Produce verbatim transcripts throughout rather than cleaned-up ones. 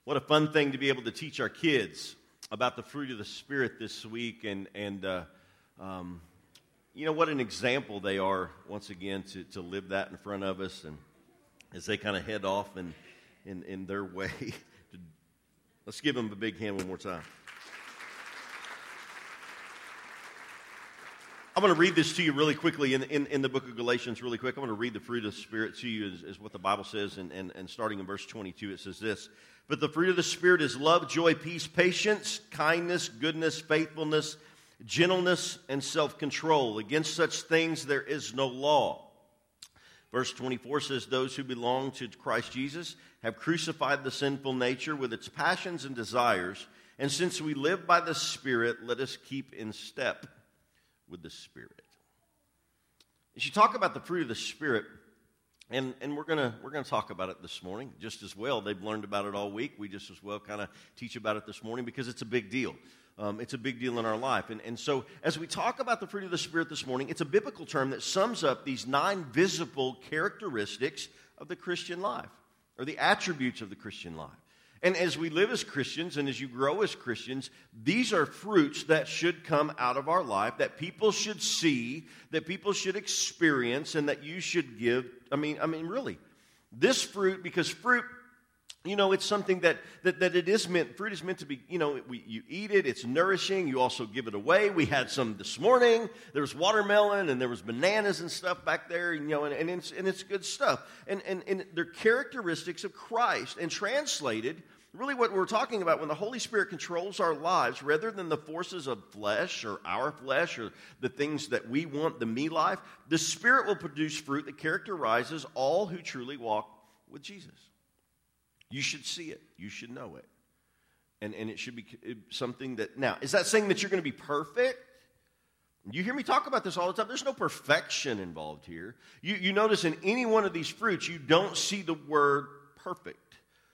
What a fun thing to be able to teach our kids about the fruit of the Spirit this week, and and uh, um, you know what an example they are once again to, to live that in front of us, and as they kind of head off in in, in their way. Let's give them a big hand one more time. I'm going to read this to you really quickly in, in, in the book of Galatians really quick. I'm going to read the fruit of the Spirit to you is, is what the Bible says, and, and, and starting in verse twenty-two, it says this: "But the fruit of the Spirit is love, joy, peace, patience, kindness, goodness, faithfulness, gentleness, and self-control. Against such things there is no law." Verse twenty-four says, "Those who belong to Christ Jesus have crucified the sinful nature with its passions and desires. And since we live by the Spirit, let us keep in step with the Spirit." As you talk about the fruit of the Spirit, and, and we're gonna we're gonna talk about it this morning just as well. They've learned about it all week. We just as well kind of teach about it this morning because it's a big deal. Um, it's a big deal in our life. And, and so as we talk about the fruit of the Spirit this morning, it's a biblical term that sums up these nine visible characteristics of the Christian life, or the attributes of the Christian life. And as we live as Christians and as you grow as Christians, these are fruits that should come out of our life, that people should see, that people should experience, and that you should give. I mean, I mean, really, this fruit, because fruit, you know, it's something that, that, that it is meant, fruit is meant to be, you know, we, you eat it, it's nourishing, you also give it away. We had some this morning. There was watermelon and there was bananas and stuff back there, you know, and, and, it's, and it's good stuff. And, and, and they're characteristics of Christ. And translated, really what we're talking about when the Holy Spirit controls our lives, rather than the forces of flesh or our flesh or the things that we want, the me life, the Spirit will produce fruit that characterizes all who truly walk with Jesus. You should see it. You should know it. And, and it should be something that... Now, is that saying that you're going to be perfect? You hear me talk about this all the time. There's no perfection involved here. You, you notice in any one of these fruits, you don't see the word perfect.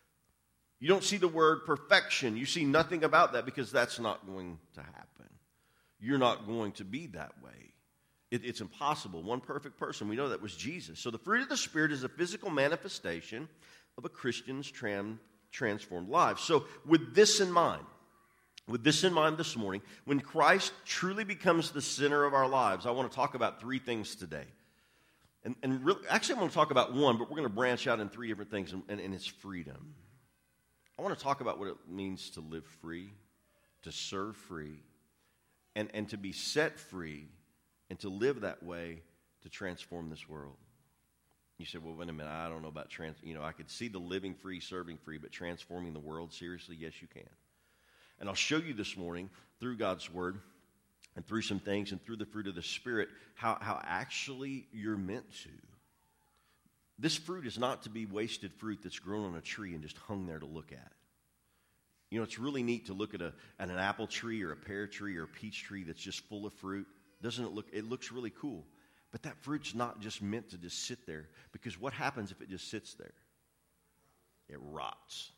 You don't see the word perfection. You see nothing about that because that's not going to happen. You're not going to be that way. It, it's impossible. One perfect person, we know that was Jesus. So the fruit of the Spirit is a physical manifestation of a Christian's tram, transformed life. So with this in mind, with this in mind this morning, when Christ truly becomes the center of our lives, I want to talk about three things today. And, and really, actually I want to talk about one, but we're going to branch out in three different things, and, and, and it's freedom. I want to talk about what it means to live free, to serve free, and, and to be set free, and to live that way to transform this world. You said, well, wait a minute, I don't know about, trans. you know, I could see the living free, serving free, but transforming the world, seriously, yes, you can. And I'll show you this morning through God's Word and through some things and through the fruit of the Spirit how, how actually you're meant to. This fruit is not to be wasted fruit that's grown on a tree and just hung there to look at. You know, it's really neat to look at, a, at an apple tree or a pear tree or a peach tree that's just full of fruit. Doesn't it look, it looks really cool. But that fruit's not just meant to just sit there, because what happens if it just sits there? It rots.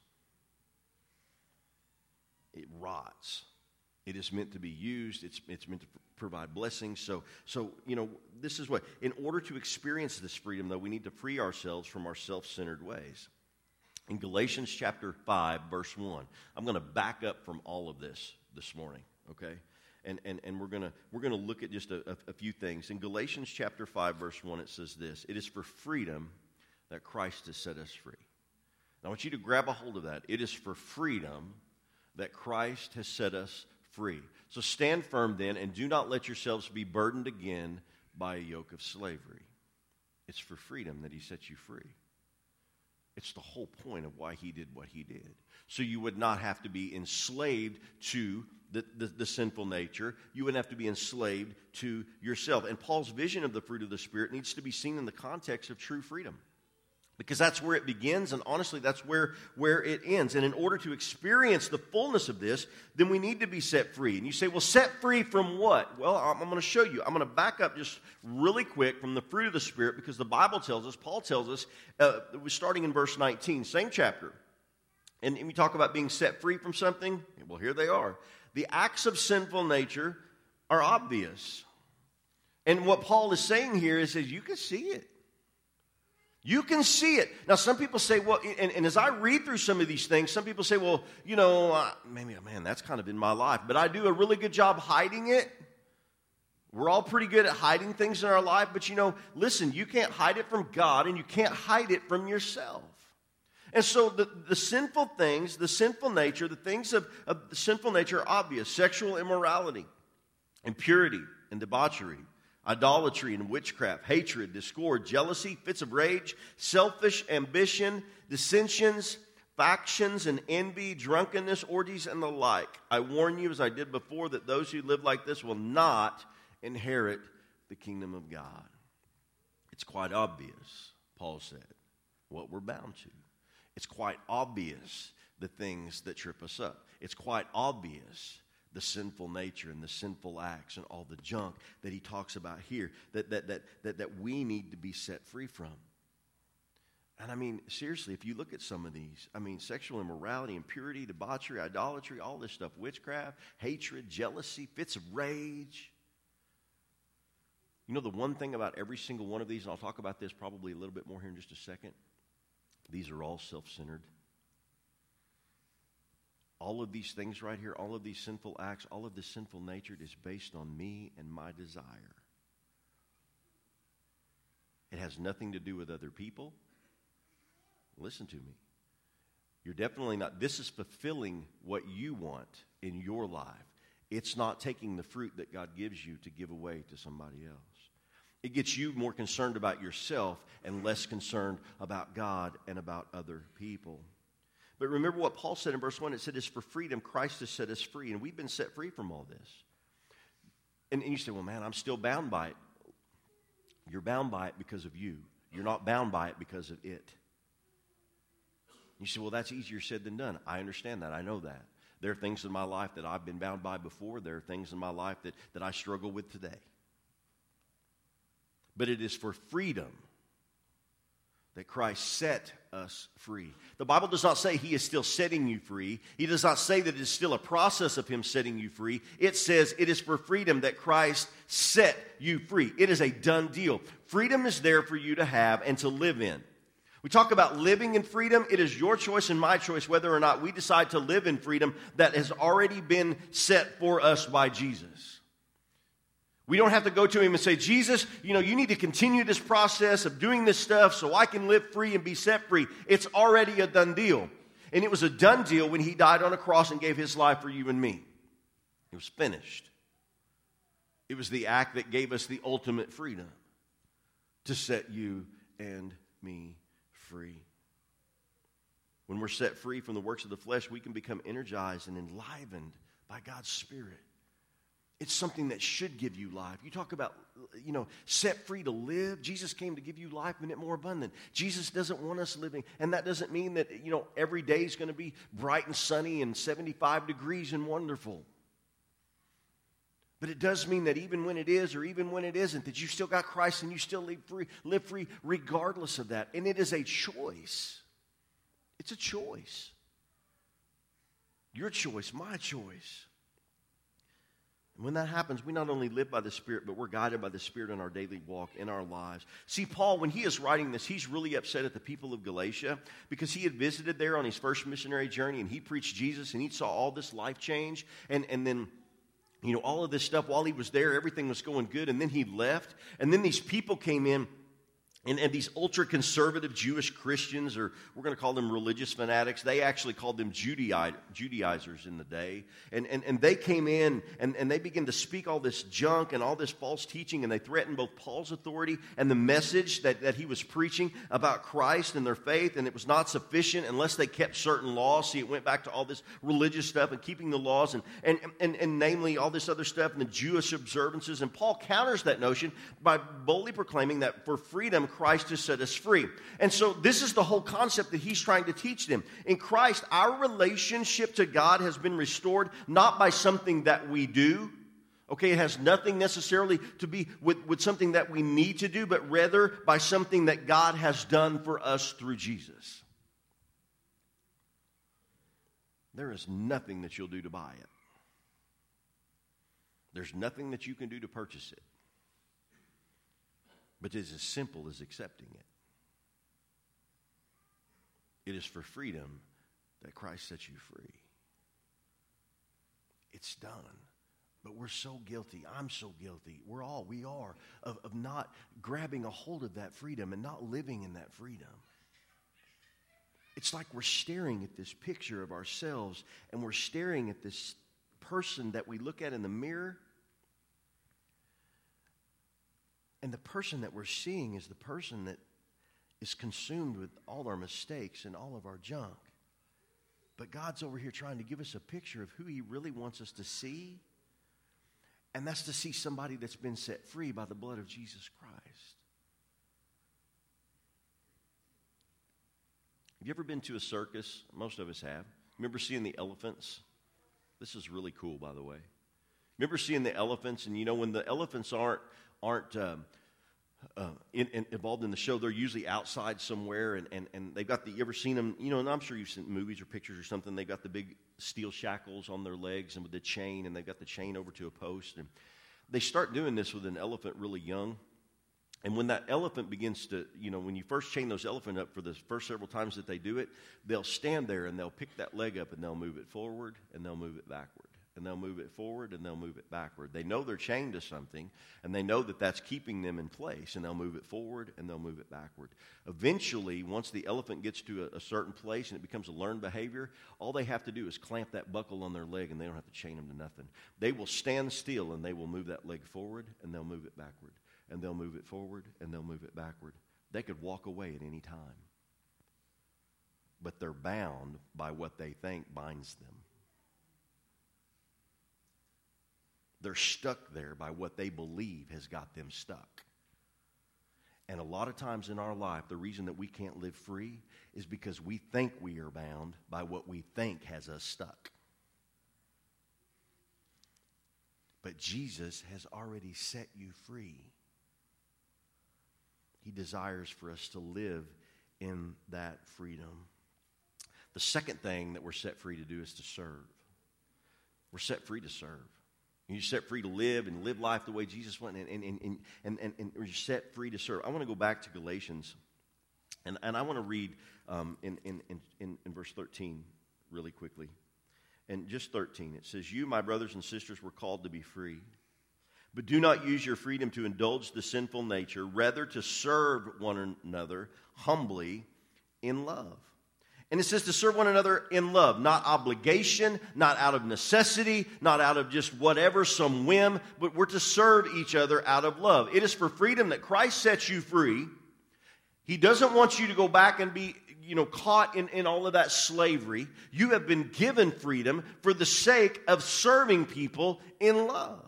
It rots. It is meant to be used. It's, it's meant to pr- provide blessings. So, so, you know, this is what, in order to experience this freedom, though, we need to free ourselves from our self-centered ways. In Galatians chapter five, verse one, I'm going to back up from all of this this morning, okay? And, and, and we're going we're gonna look at just a, a, a few things. In Galatians chapter five, verse one, it says this: "It is for freedom that Christ has set us free." Now, I want you to grab a hold of that. It is for freedom that Christ has set us free. So stand firm then, and do not let yourselves be burdened again by a yoke of slavery. It's for freedom that he set you free. It's the whole point of why he did what he did. So you would not have to be enslaved to the, the, the sinful nature. You wouldn't have to be enslaved to yourself. And Paul's vision of the fruit of the Spirit needs to be seen in the context of true freedom, because that's where it begins, and honestly, that's where, where it ends. And in order to experience the fullness of this, then we need to be set free. And you say, well, set free from what? Well, I'm, I'm going to show you. I'm going to back up just really quick from the fruit of the Spirit, because the Bible tells us, Paul tells us, uh, starting in verse nineteen, same chapter. And, and we talk about being set free from something. Well, here they are. The acts of sinful nature are obvious. And what Paul is saying here is that you can see it. You can see it. Now, some people say, well, and, and as I read through some of these things, some people say, well, you know, uh, maybe, man, that's kind of in my life. But I do a really good job hiding it. We're all pretty good at hiding things in our life. But, you know, listen, you can't hide it from God, and you can't hide it from yourself. And so the, the sinful things, the sinful nature, the things of, of the sinful nature are obvious. Sexual immorality, impurity and debauchery, idolatry and witchcraft, hatred, discord, jealousy, fits of rage, selfish ambition, dissensions, factions and envy, drunkenness, orgies, and the like. I warn you, as I did before, that those who live like this will not inherit the kingdom of God. It's quite obvious, Paul said, what we're bound to. It's quite obvious the things that trip us up. It's quite obvious the sinful nature and the sinful acts and all the junk that he talks about here that, that, that, that, that we need to be set free from. And I mean, seriously, if you look at some of these, I mean, sexual immorality, impurity, debauchery, idolatry, all this stuff, witchcraft, hatred, jealousy, fits of rage. You know the one thing about every single one of these, and I'll talk about this probably a little bit more here in just a second, these are all self-centered. All of these things right here, all of these sinful acts, all of this sinful nature is based on me and my desire. It has nothing to do with other people. Listen to me. You're definitely not, this is fulfilling what you want in your life. It's not taking the fruit that God gives you to give away to somebody else. It gets you more concerned about yourself and less concerned about God and about other people. But remember what Paul said in verse one. It said, it's for freedom Christ has set us free. And we've been set free from all this. And, and you say, well, man, I'm still bound by it. You're bound by it because of you. You're not bound by it because of it. You say, well, that's easier said than done. I understand that. I know that. There are things in my life that I've been bound by before. There are things in my life that, that I struggle with today. But it is for freedom that Christ set us free. The Bible does not say he is still setting you free. He does not say that it is still a process of him setting you free. It says it is for freedom that Christ set you free. It is a done deal. Freedom is there for you to have and to live in. We talk about living in freedom. It is your choice and my choice whether or not we decide to live in freedom that has already been set for us by Jesus. We don't have to go to him and say, Jesus, you know, you need to continue this process of doing this stuff so I can live free and be set free. It's already a done deal. And it was a done deal when he died on a cross and gave his life for you and me. It was finished. It was the act that gave us the ultimate freedom to set you and me free. When we're set free from the works of the flesh, we can become energized and enlivened by God's Spirit. It's something that should give you life. You talk about, you know, set free to live. Jesus came to give you life and it more abundant. Jesus doesn't want us living. And that doesn't mean that, you know, every day is going to be bright and sunny and seventy-five degrees and wonderful. But it does mean that even when it is or even when it isn't, that you still got Christ and you still live free, live free regardless of that. And it is a choice. It's a choice. Your choice, my choice. And when that happens, we not only live by the Spirit, but we're guided by the Spirit in our daily walk, in our lives. See, Paul, when he is writing this, he's really upset at the people of Galatia because he had visited there on his first missionary journey, and he preached Jesus, and he saw all this life change. And, and then, you know, all of this stuff, while he was there, everything was going good, and then he left. And then these people came in. And, and these ultra-conservative Jewish Christians, or we're going to call them religious fanatics, they actually called them Judai- Judaizers in the day. And, and, and they came in and, and they began to speak all this junk and all this false teaching, and they threatened both Paul's authority and the message that, that he was preaching about Christ and their faith, and it was not sufficient unless they kept certain laws. See, it went back to all this religious stuff and keeping the laws, and, and, and, and namely all this other stuff and the Jewish observances. And Paul counters that notion by boldly proclaiming that for freedom, Christ has set us free. And so this is the whole concept that he's trying to teach them. In Christ, our relationship to God has been restored not by something that we do. Okay, it has nothing necessarily to be with, with something that we need to do, but rather by something that God has done for us through Jesus. There is nothing that you'll do to buy it. There's nothing that you can do to purchase it. But it's as simple as accepting it. It is for freedom that Christ sets you free. It's done. But we're so guilty. I'm so guilty. We're all, we are, of, of not grabbing a hold of that freedom and not living in that freedom. It's like we're staring at this picture of ourselves, and we're staring at this person that we look at in the mirror. And the person that we're seeing is the person that is consumed with all our mistakes and all of our junk. But God's over here trying to give us a picture of who He really wants us to see. And that's to see somebody that's been set free by the blood of Jesus Christ. Have you ever been to a circus? Most of us have. Remember seeing the elephants? This is really cool, by the way. Remember seeing the elephants? And you know, when the elephants aren't aren't um, uh, in, in, involved in the show, they're usually outside somewhere, and, and, and they've got the, you ever seen them, you know, and I'm sure you've seen movies or pictures or something, they've got the big steel shackles on their legs and with the chain, and they've got the chain over to a post, and they start doing this with an elephant really young. And when that elephant begins to, you know, when you first chain those elephants up for the first several times that they do it, they'll stand there and they'll pick that leg up and they'll move it forward and they'll move it backward. And they'll move it forward and they'll move it backward. They know they're chained to something, and they know that that's keeping them in place, and they'll move it forward and they'll move it backward. Eventually, once the elephant gets to a, a certain place and it becomes a learned behavior, all they have to do is clamp that buckle on their leg, and they don't have to chain them to nothing. They will stand still and they will move that leg forward and they'll move it backward. And they'll move it forward and they'll move it backward. They could walk away at any time. But they're bound by what they think binds them. They're stuck there by what they believe has got them stuck. And a lot of times in our life, the reason that we can't live free is because we think we are bound by what we think has us stuck. But Jesus has already set you free. He desires for us to live in that freedom. The second thing that we're set free to do is to serve. We're set free to serve. You're set free to live and live life the way Jesus went, and, and, and, and, and, and you're set free to serve. I want to go back to Galatians, and, and I want to read um, in, in, in, in verse thirteen really quickly. And just thirteen, it says, "You, my brothers and sisters, were called to be free. But do not use your freedom to indulge the sinful nature, rather to serve one another humbly in love." And it says to serve one another in love, not obligation, not out of necessity, not out of just whatever, some whim, but we're to serve each other out of love. It is for freedom that Christ sets you free. He doesn't want you to go back and be, you know, caught in, in all of that slavery. You have been given freedom for the sake of serving people in love.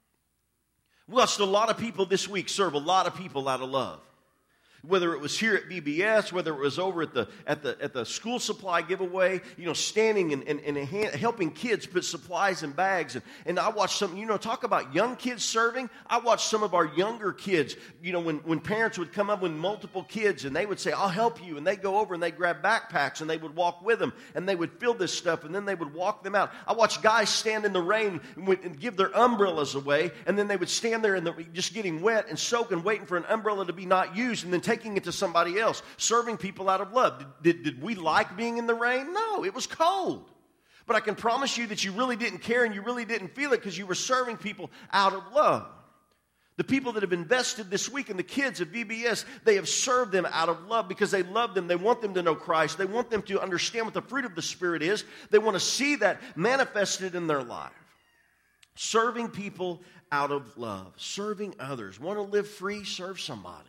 We watched a lot of people this week serve a lot of people out of love. Whether it was here at V B S, whether it was over at the at the at the school supply giveaway, you know, standing and, and, and hand, helping kids put supplies in bags. And, and I watched some, you know, talk about young kids serving. I watched some of our younger kids, you know, when, when parents would come up with multiple kids and they would say, "I'll help you." And they'd go over and they'd grab backpacks and they would walk with them and they would fill this stuff and then they would walk them out. I watched guys stand in the rain and, would, and give their umbrellas away, and then they would stand there and just getting wet and soaking, waiting for an umbrella to be not used, and then take taking it to somebody else, serving people out of love. Did, did, did we like being in the rain? No, it was cold. But I can promise you that you really didn't care and you really didn't feel it because you were serving people out of love. The people that have invested this week in the kids at V B S, they have served them out of love because they love them. They want them to know Christ. They want them to understand what the fruit of the Spirit is. They want to see that manifested in their life. Serving people out of love. Serving others. Want to live free? Serve somebody.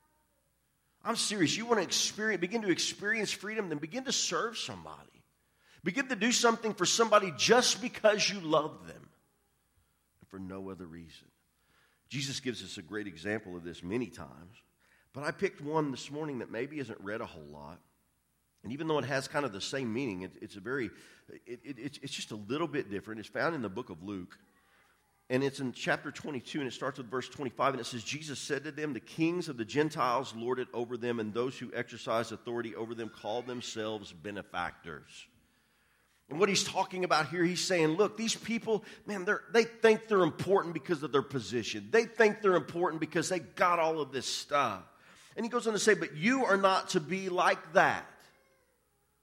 I'm serious. You want to experience, begin to experience freedom, then begin to serve somebody. Begin to do something for somebody just because you love them and for no other reason. Jesus gives us a great example of this many times, but I picked one this morning that maybe isn't read a whole lot. And even though it has kind of the same meaning, it, it's a very, it, it, it's, it's just a little bit different. It's found in the book of Luke. And it's in chapter twenty-two, and it starts with verse twenty-five, and it says, "Jesus said to them, the kings of the Gentiles lord it over them, and those who exercise authority over them call themselves benefactors." And what he's talking about here, he's saying, look, these people, man, they're, they think they're important because of their position. They think they're important because they got all of this stuff. And he goes on to say, but you are not to be like that.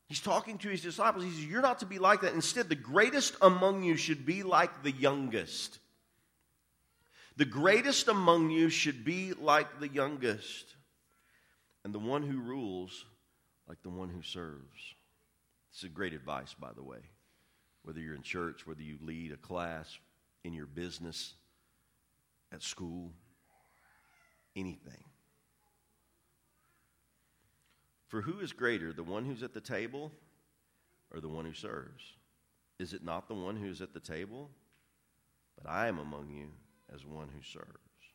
He's talking to his disciples. He says, you're not to be like that. Instead, the greatest among you should be like the youngest. The greatest among you should be like the youngest. And the one who rules like the one who serves. This is great advice, by the way. Whether you're in church, whether you lead a class, in your business, at school, anything. For who is greater, the one who's at the table or the one who serves? Is it not the one who is at the table? But I am among you as one who serves.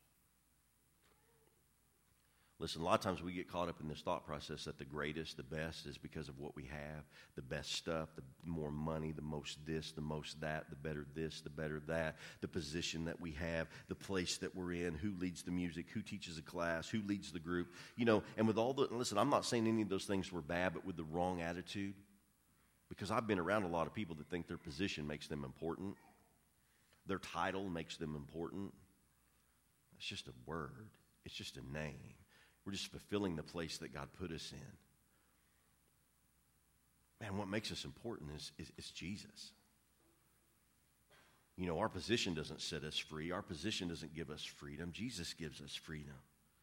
Listen, a lot of times we get caught up in this thought process that the greatest, the best is because of what we have, the best stuff, the more money, the most this, the most that, the better this, the better that, the position that we have, the place that we're in, who leads the music, who teaches a class, who leads the group. You know, and with all the, listen, I'm not saying any of those things were bad, but with the wrong attitude, because I've been around a lot of people that think their position makes them important, their title makes them important. It's just a word. It's just a name. We're just fulfilling the place that God put us in. Man, what makes us important is, is, is Jesus. You know, our position doesn't set us free. Our position doesn't give us freedom. Jesus gives us freedom.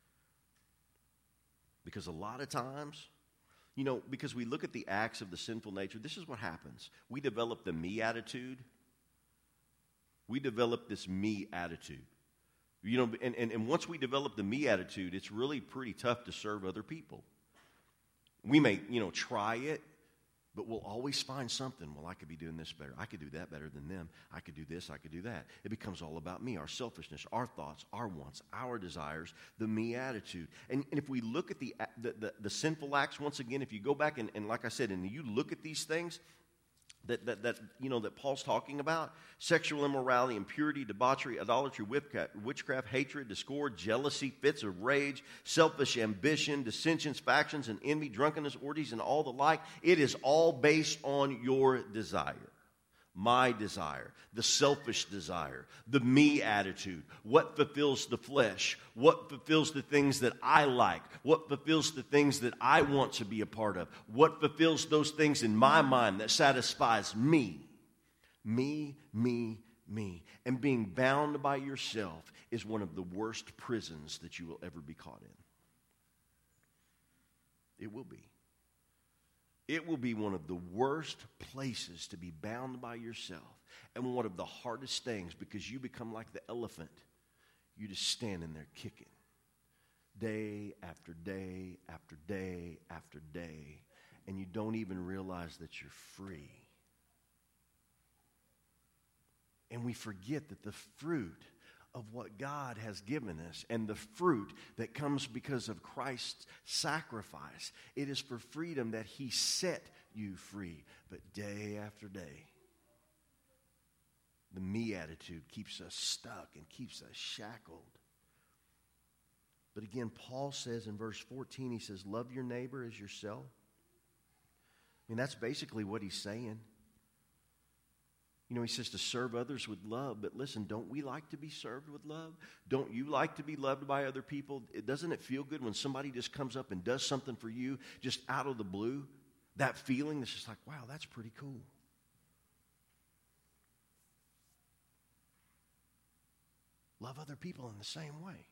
Because a lot of times, you know, because we look at the acts of the sinful nature, this is what happens. We develop the me attitude. We develop this me attitude. You know, and, and, and once we develop the me attitude, it's really pretty tough to serve other people. We may, you know, try it, but we'll always find something. Well, I could be doing this better. I could do that better than them. I could do this. I could do that. It becomes all about me, our selfishness, our thoughts, our wants, our desires, the me attitude. And, and if we look at the, the, the, the sinful acts, once again, if you go back and, and like I said, and you look at these things, That, that, that, you know, that Paul's talking about, sexual immorality, impurity, debauchery, idolatry, witchcraft, hatred, discord, jealousy, fits of rage, selfish ambition, dissensions, factions, and envy, drunkenness, orgies, and all the like. It is all based on your desire. My desire, the selfish desire, the me attitude, what fulfills the flesh, what fulfills the things that I like, what fulfills the things that I want to be a part of, what fulfills those things in my mind that satisfies me. Me, me, me. And being bound by yourself is one of the worst prisons that you will ever be caught in. It will be. It will be one of the worst places to be bound by yourself and one of the hardest things because you become like the elephant. You just stand in there kicking day after day after day after day, and you don't even realize that you're free. And we forget that the fruit of what God has given us and the fruit that comes because of Christ's sacrifice, it is for freedom that he set you free. But day after day, the me attitude keeps us stuck and keeps us shackled. But again, Paul says in verse fourteen, he says, love your neighbor as yourself. I mean, that's basically what he's saying. You know, he says to serve others with love, but listen, don't we like to be served with love? Don't you like to be loved by other people? It, doesn't it feel good when somebody just comes up and does something for you just out of the blue? That feeling that's just like, wow, that's pretty cool. Love other people in the same way.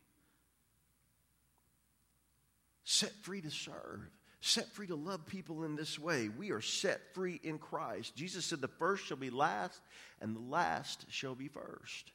Set free to serve. Set free to love people in this way. We are set free in Christ. Jesus said the first shall be last, and the last shall be first.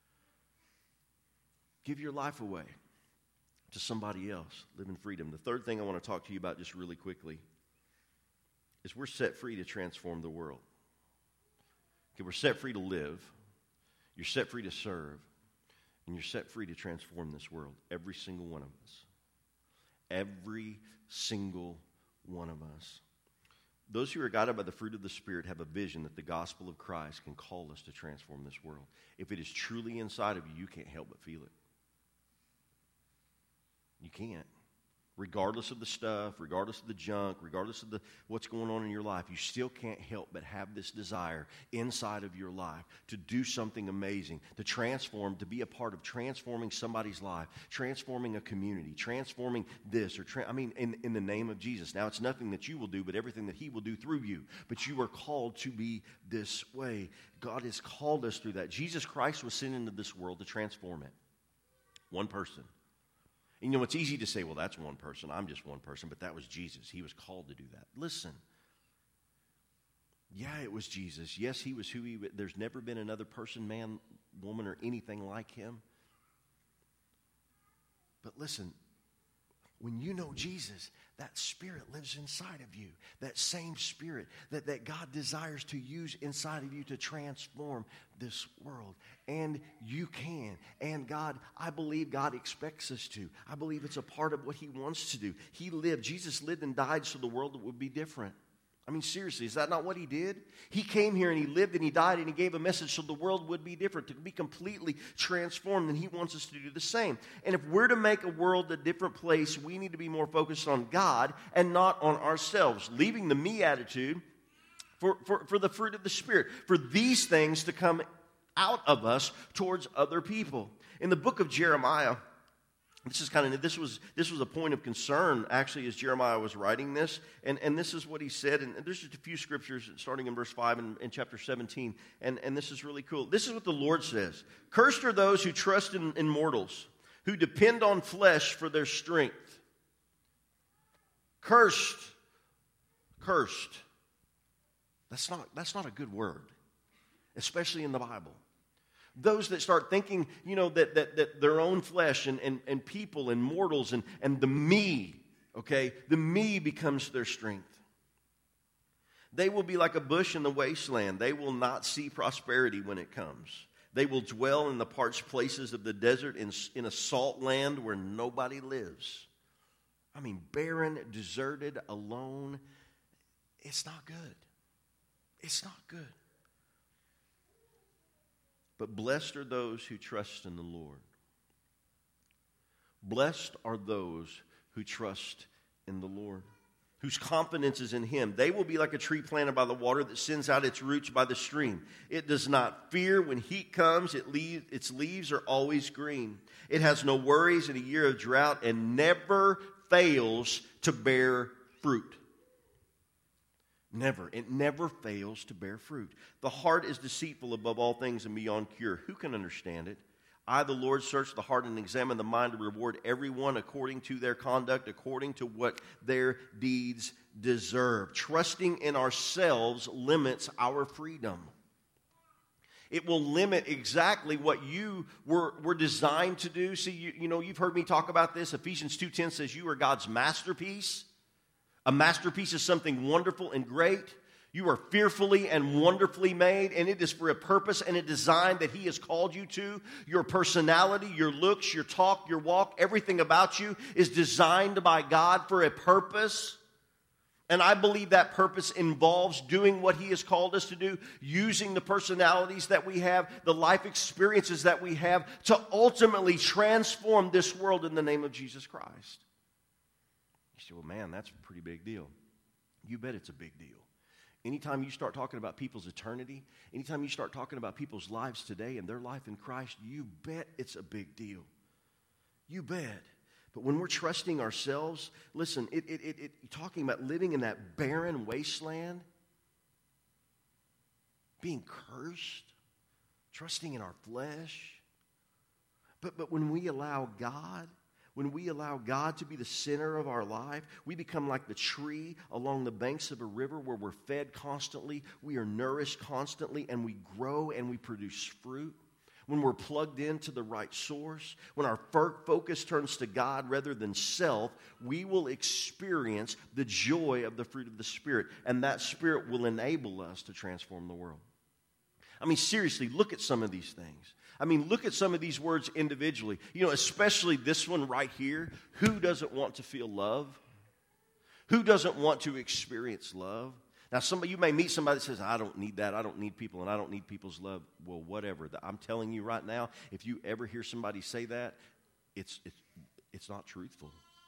Give your life away to somebody else. Live in freedom. The third thing I want to talk to you about just really quickly is we're set free to transform the world. Okay, we're set free to live. You're set free to serve. And you're set free to transform this world. Every single one of us. Every single one of us. Those who are guided by the fruit of the Spirit have a vision that the gospel of Christ can call us to transform this world. If it is truly inside of you, you can't help but feel it. You can't. regardless of the stuff, regardless of the junk, regardless of the what's going on in your life, you still can't help but have this desire inside of your life to do something amazing, to transform, to be a part of transforming somebody's life, transforming a community, transforming this, or tra- I mean, in, in the name of Jesus. Now, it's nothing that you will do, but everything that He will do through you. But you are called to be this way. God has called us through that. Jesus Christ was sent into this world to transform it. One person. And you know, it's easy to say, well, that's one person. I'm just one person. But that was Jesus. He was called to do that. Listen. Yeah, it was Jesus. Yes, He was who He was. There's never been another person, man, woman, or anything like Him. But listen, when you know Jesus, that Spirit lives inside of you. That same Spirit that, that God desires to use inside of you to transform this world. And you can. And God, I believe God expects us to. I believe it's a part of what He wants to do. He lived, Jesus lived and died so the world would be different. I mean, seriously, is that not what He did? He came here and He lived and He died and He gave a message so the world would be different, to be completely transformed, and He wants us to do the same. And if we're to make a world a different place, we need to be more focused on God and not on ourselves, leaving the me attitude for, for, for the fruit of the Spirit, for these things to come out of us towards other people. In the book of Jeremiah, This is kind of this was this was a point of concern actually as Jeremiah was writing this, and, and this is what he said. And there's just a few scriptures starting in verse five and in chapter seventeen, and, and this is really cool. This is what the Lord says: "Cursed are those who trust in, in mortals, who depend on flesh for their strength." Cursed, cursed. That's not that's not a good word, especially in the Bible. Those that start thinking, you know, that, that, that their own flesh and, and, and people and mortals and, and the me, okay, the me becomes their strength. They will be like a bush in the wasteland. They will not see prosperity when it comes. They will dwell in the parched places of the desert, in, in a salt land where nobody lives. I mean, barren, deserted, alone. It's not good. It's not good. But blessed are those who trust in the Lord. Blessed are those who trust in the Lord, whose confidence is in Him. They will be like a tree planted by the water that sends out its roots by the stream. It does not fear when heat comes. It leaves, its leaves are always green. It has no worries in a year of drought and never fails to bear fruit. Never. It never fails to bear fruit. The heart is deceitful above all things and beyond cure. Who can understand it? I, the Lord, search the heart and examine the mind to reward everyone according to their conduct, according to what their deeds deserve. Trusting in ourselves limits our freedom. It will limit exactly what you were, were designed to do. See, you, you know, you've heard me talk about this. Ephesians two ten says you are God's masterpiece. A masterpiece is something wonderful and great. You are fearfully and wonderfully made, and it is for a purpose and a design that He has called you to. Your personality, your looks, your talk, your walk, everything about you is designed by God for a purpose. And I believe that purpose involves doing what He has called us to do, using the personalities that we have, the life experiences that we have, to ultimately transform this world in the name of Jesus Christ. You say, well, man, that's a pretty big deal. You bet it's a big deal. Anytime you start talking about people's eternity, anytime you start talking about people's lives today and their life in Christ, you bet it's a big deal. You bet. But when we're trusting ourselves, listen, it, it, it, it, talking about living in that barren wasteland, being cursed, trusting in our flesh. But, but when we allow God, when we allow God to be the center of our life, we become like the tree along the banks of a river where we're fed constantly, we are nourished constantly, and we grow and we produce fruit. When we're plugged into the right source, when our focus turns to God rather than self, we will experience the joy of the fruit of the Spirit, and that Spirit will enable us to transform the world. I mean, seriously, look at some of these things. I mean, look at some of these words individually. You know, especially this one right here. Who doesn't want to feel love? Who doesn't want to experience love? Now, somebody, you may meet somebody that says, I don't need that. I don't need people, and I don't need people's love. Well, whatever. I'm telling you right now, if you ever hear somebody say that, it's it's it's not truthful.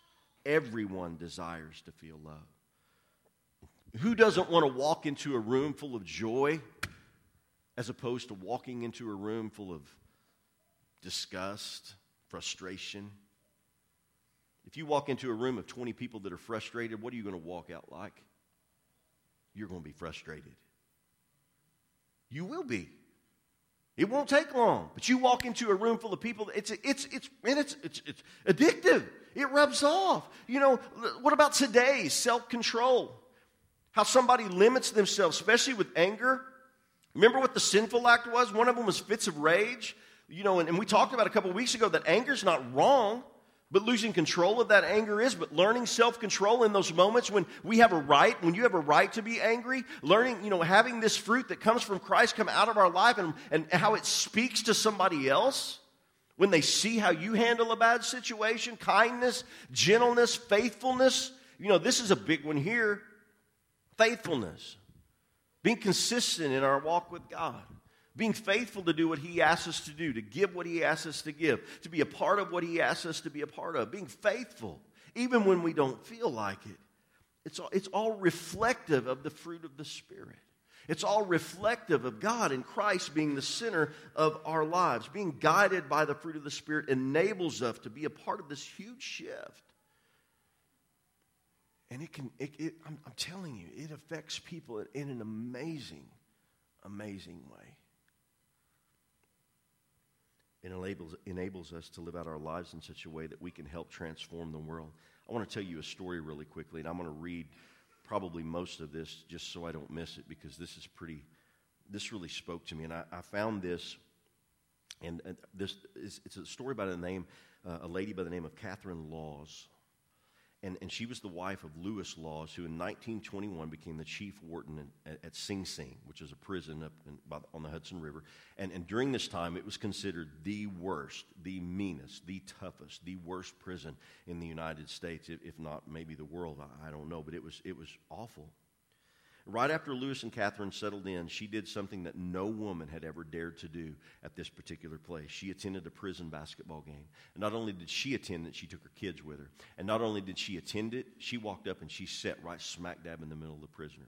Everyone desires to feel love. Who doesn't want to walk into a room full of joy as opposed to walking into a room full of disgust, frustration? If you walk into a room of twenty people that are frustrated, what are you going to walk out like? You're going to be frustrated. You will be. It won't take long. But you walk into a room full of people, it's it's it's and it's it's, it's addictive. It rubs off. You know, what about today's self-control? How somebody limits themselves, especially with anger. Remember what the sinful act was? One of them was fits of rage. You know, and, and we talked about a couple of weeks ago that anger's not wrong, but losing control of that anger is. But learning self-control in those moments when we have a right, when you have a right to be angry, learning, you know, having this fruit that comes from Christ come out of our life and, and how it speaks to somebody else. When they see how you handle a bad situation, kindness, gentleness, faithfulness. You know, this is a big one here. Faithfulness. Being consistent in our walk with God. Being faithful to do what He asks us to do, to give what He asks us to give, to be a part of what He asks us to be a part of. Being faithful, even when we don't feel like it. It's all, it's all reflective of the fruit of the Spirit. It's all reflective of God and Christ being the center of our lives. Being guided by the fruit of the Spirit enables us to be a part of this huge shift. And it can, it, it, I'm, I'm telling you, it affects people in an amazing, amazing way. It enables, enables us to live out our lives in such a way that we can help transform the world. I want to tell you a story really quickly, and I'm going to read probably most of this just so I don't miss it, because this is pretty, this really spoke to me. And I, I found this, and, and this is, it's a story by the name, uh, a lady by the name of Catherine Laws. And, and she was the wife of Lewis Laws, who in nineteen twenty-one became the chief warden at, at Sing Sing, which is a prison up in, by, on the Hudson River. And, and during this time, it was considered the worst, the meanest, the toughest, the worst prison in the United States, if, if not maybe the world. I, I don't know, but it was it was awful. Right after Lewis and Catherine settled in, she did something that no woman had ever dared to do at this particular place. She attended a prison basketball game. And not only did she attend it, she took her kids with her. And not only did she attend it, she walked up and she sat right smack dab in the middle of the prisoners.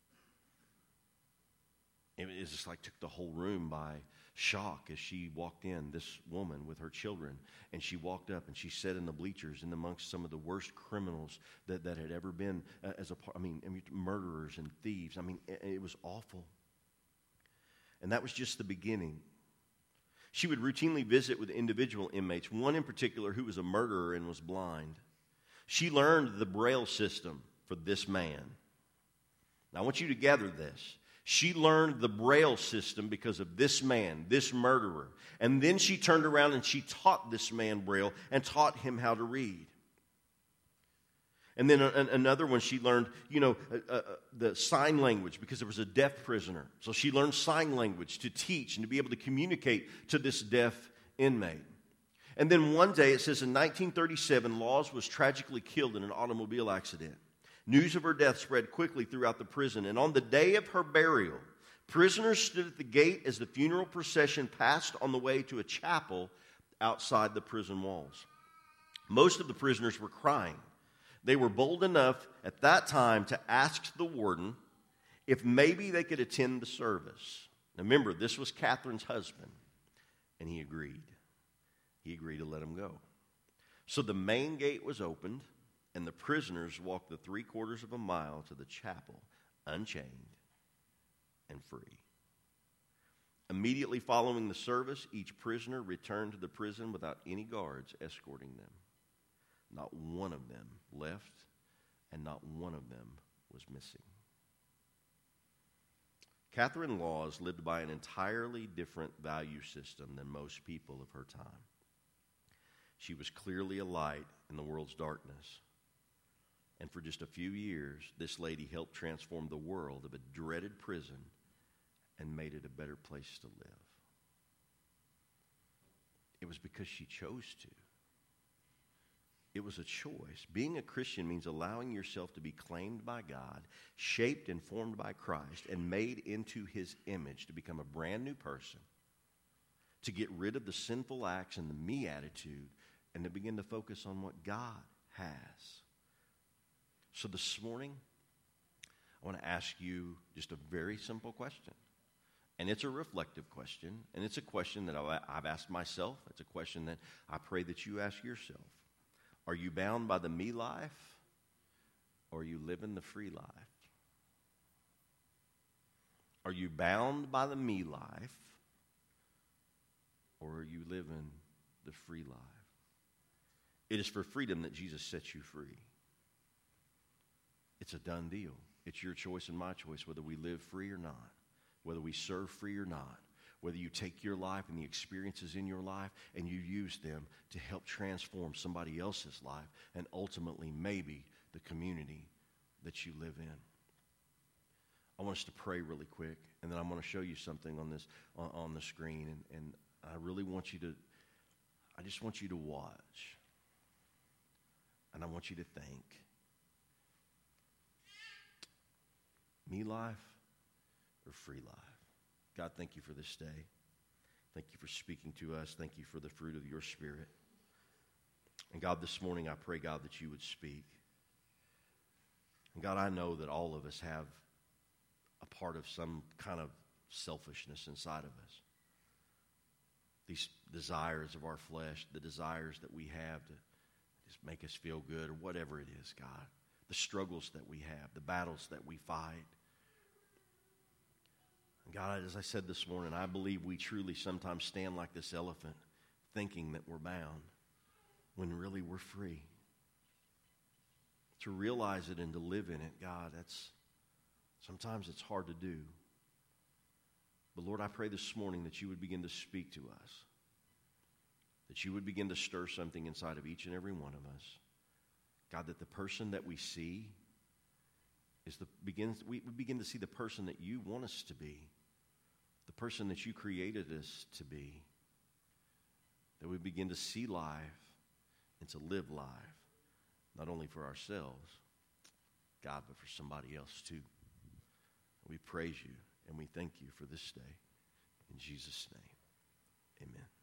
It was just like took the whole room by shock as she walked in, this woman with her children, and she walked up and she sat in the bleachers in amongst some of the worst criminals that, that had ever been uh, as a part, I mean, I mean, murderers and thieves. I mean, it, it was awful. And that was just the beginning. She would routinely visit with individual inmates, one in particular who was a murderer and was blind. She learned the Braille system for this man. Now, I want you to gather this. She learned the Braille system because of this man, this murderer. And then she turned around and she taught this man Braille and taught him how to read. And then a, another one, she learned, you know, uh, uh, the sign language because there was a deaf prisoner. So she learned sign language to teach and to be able to communicate to this deaf inmate. And then one day, it says in nineteen thirty-seven, Laws was tragically killed in an automobile accident. News of her death spread quickly throughout the prison, and on the day of her burial, prisoners stood at the gate as the funeral procession passed on the way to a chapel outside the prison walls. Most of the prisoners were crying. They were bold enough at that time to ask the warden if maybe they could attend the service. Now remember, this was Catherine's husband, and he agreed. He agreed to let them go. So the main gate was opened, and the prisoners walked the three quarters of a mile to the chapel, unchained and free. Immediately following the service, each prisoner returned to the prison without any guards escorting them. Not one of them left, and not one of them was missing. Catherine Laws lived by an entirely different value system than most people of her time. She was clearly a light in the world's darkness. And for just a few years, this lady helped transform the world of a dreaded prison and made it a better place to live. It was because she chose to. It was a choice. Being a Christian means allowing yourself to be claimed by God, shaped and formed by Christ, and made into His image to become a brand new person, to get rid of the sinful acts and the me attitude, and to begin to focus on what God has. So this morning, I want to ask you just a very simple question. And it's a reflective question, and it's a question that I've asked myself. It's a question that I pray that you ask yourself. Are you bound by the me life, or are you living the free life? Are you bound by the me life, or are you living the free life? It is for freedom that Jesus sets you free. It's a done deal. It's your choice and my choice whether we live free or not. Whether we serve free or not, whether you take your life and the experiences in your life and you use them to help transform somebody else's life and ultimately maybe the community that you live in. I want us to pray really quick, and then I'm going to show you something on this on, on the screen, and, and I really want you to, I just want you to watch, and I want you to think. Me life or free life? God, thank you for this day. Thank you for speaking to us. Thank you for the fruit of your Spirit. And God, this morning I pray, God, that you would speak. And God, I know that all of us have a part of some kind of selfishness inside of us. These desires of our flesh, the desires that we have to just make us feel good or whatever it is, God. The struggles that we have, the battles that we fight. God, as I said this morning, I believe we truly sometimes stand like this elephant thinking that we're bound when really we're free. To realize it and to live in it, God, that's sometimes it's hard to do. But Lord, I pray this morning that you would begin to speak to us, that you would begin to stir something inside of each and every one of us. God, that the person that we see is the begins we begin to see the person that you want us to be. The person that you created us to be, that we begin to see life and to live life, not only for ourselves, God, but for somebody else too. We praise you and we thank you for this day. In Jesus' name, amen.